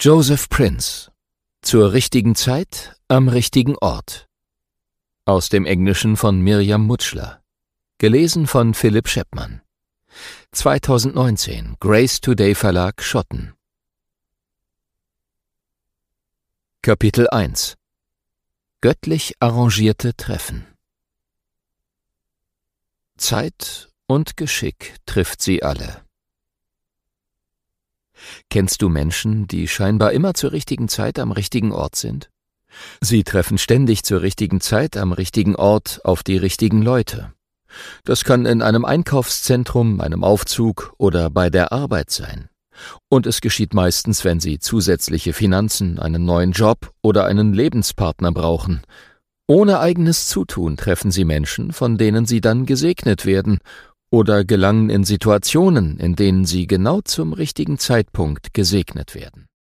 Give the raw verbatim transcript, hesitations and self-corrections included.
Joseph Prince. Zur richtigen Zeit am richtigen Ort. Aus dem Englischen von Mirjam Mutschler. Gelesen von Philipp Scheppmann. zweitausendneunzehn, Grace Today Verlag, Schotten. Kapitel eins. Göttlich arrangierte Treffen. Zeit und Geschick trifft sie alle. Kennst du Menschen, die scheinbar immer zur richtigen Zeit am richtigen Ort sind? Sie treffen ständig zur richtigen Zeit am richtigen Ort auf die richtigen Leute. Das kann in einem Einkaufszentrum, einem Aufzug oder bei der Arbeit sein. Und es geschieht meistens, wenn sie zusätzliche Finanzen, einen neuen Job oder einen Lebenspartner brauchen. Ohne eigenes Zutun treffen sie Menschen, von denen sie dann gesegnet werden, oder gelangen in Situationen, in denen sie genau zum richtigen Zeitpunkt gesegnet werden.